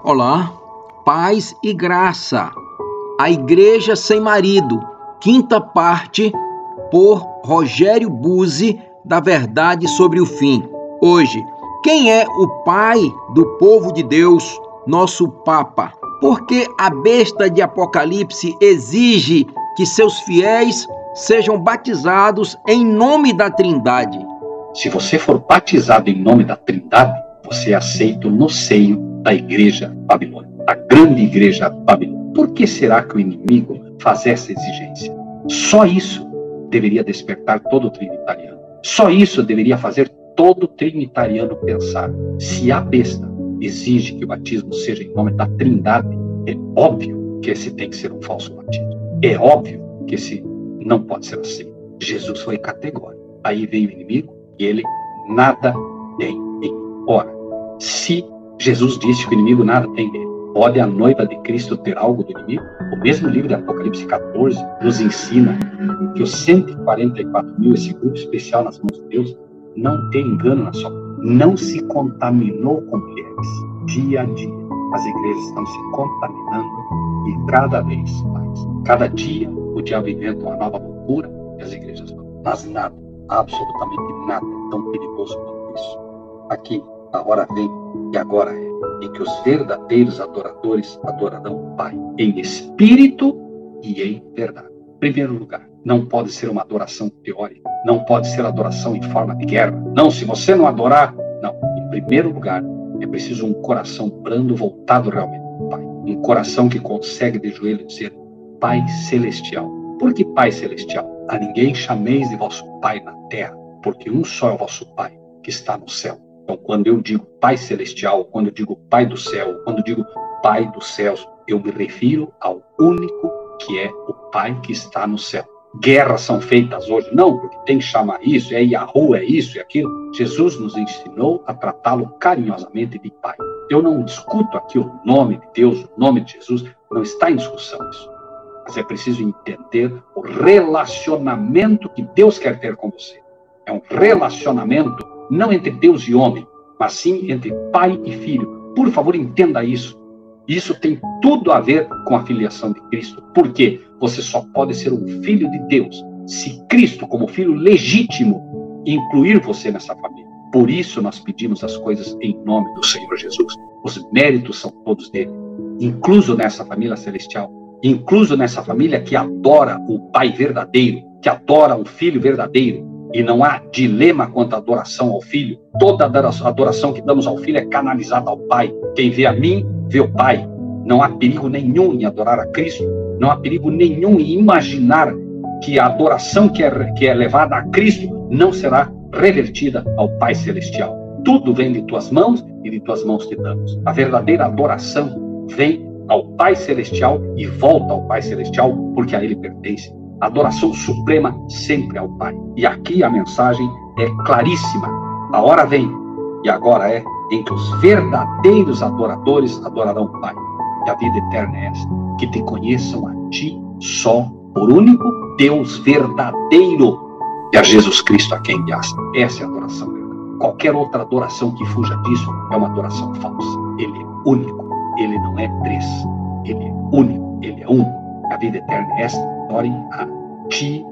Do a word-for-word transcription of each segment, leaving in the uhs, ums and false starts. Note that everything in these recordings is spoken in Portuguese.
Olá, paz e graça. A Igreja Sem Marido, quinta parte, por Rogério Buzzi, da Verdade sobre o Fim. Hoje, quem é o Pai do povo de Deus, nosso Papa? Porque a besta de Apocalipse exige que seus fiéis sejam batizados em nome da Trindade. Se você for batizado em nome da Trindade, você é aceito no seio da igreja babilônica, da grande igreja babilônica. Por que será que o inimigo faz essa exigência? Só isso deveria despertar todo trinitariano. Só isso deveria fazer todo trinitariano pensar. Se a besta exige que o batismo seja em nome da Trindade, é óbvio que esse tem que ser um falso batismo. É óbvio que esse não pode ser aceito. Jesus foi categórico. Aí vem o inimigo e ele nada tem em mim. Ora, se Jesus disse que o inimigo nada tem nele, pode a noiva de Cristo ter algo do inimigo? O mesmo livro de Apocalipse catorze nos ensina que os cento e quarenta e quatro mil, esse grupo especial nas mãos de Deus, não tem engano na sua vida. Não se contaminou com mulheres. Dia a dia, as igrejas estão se contaminando e cada vez mais. Cada dia, o diabo inventa uma nova loucura e as igrejas não. Mas nada, absolutamente nada é tão perigoso quanto isso. Aqui, a hora vem e agora é, em que os verdadeiros adoradores adorarão o Pai, em espírito e em verdade. Em primeiro lugar, não pode ser uma adoração teórica, não pode ser adoração em forma de guerra. Não, se você não adorar, não. Em primeiro lugar, é preciso um coração brando voltado realmente ao Pai. Um coração que consegue de joelho dizer, Pai Celestial. Por que Pai Celestial? A ninguém chameis de vosso Pai na terra, porque um só é o vosso Pai, que está no céu. Então, quando eu digo Pai Celestial, quando eu digo Pai do céu, quando eu digo Pai dos céus, eu me refiro ao único que é o Pai que está no céu. Guerras são feitas hoje, não, porque tem que chamar isso, é Yahoo, é isso e aquilo. Jesus nos ensinou a tratá-lo carinhosamente de Pai. Eu não discuto aqui o nome de Deus, o nome de Jesus, não está em discussão isso. Mas é preciso entender o relacionamento que Deus quer ter com você. É um relacionamento não entre Deus e homem, mas sim entre pai e filho. Por favor, entenda isso. Isso tem tudo a ver com a filiação de Cristo. Por quê? Você só pode ser um filho de Deus se Cristo, como filho legítimo, incluir você nessa família. Por isso nós pedimos as coisas em nome do Senhor Jesus. Os méritos são todos dele, incluso nessa família celestial, incluso nessa família que adora o Pai verdadeiro, que adora o Filho verdadeiro. E não há dilema quanto à adoração ao Filho. Toda adoração que damos ao Filho é canalizada ao Pai. Quem vê a mim, vê o Pai. Não há perigo nenhum em adorar a Cristo. Não há perigo nenhum em imaginar que a adoração que é, que é levada a Cristo não será revertida ao Pai Celestial. Tudo vem de tuas mãos e de tuas mãos te damos. A verdadeira adoração vem ao Pai Celestial e volta ao Pai Celestial porque a Ele pertence. A adoração suprema sempre ao Pai. E aqui a mensagem é claríssima. A hora vem, e agora é, em que os verdadeiros adoradores adorarão o Pai. E a vida eterna é esta, que te conheçam a Ti só, por único Deus verdadeiro, e a Jesus Cristo a quem enviaste. Essa é a adoração verdadeira. Qualquer outra adoração que fuja disso é uma adoração falsa. Ele é único, Ele não é três. Ele é único, Ele é um. A vida eterna é esta. Adorem a Ti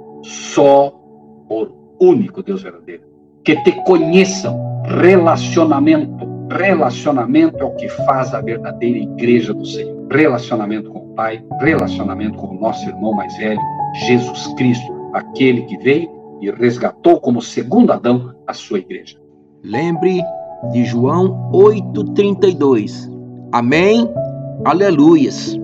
só, por único Deus verdadeiro. Que te conheçam. Relacionamento. Relacionamento é o que faz a verdadeira igreja do Senhor. Relacionamento com o Pai, relacionamento com o nosso irmão mais velho, Jesus Cristo, aquele que veio e resgatou como segundo Adão a sua igreja. Lembre de João oito, trinta e dois. Amém? Aleluias.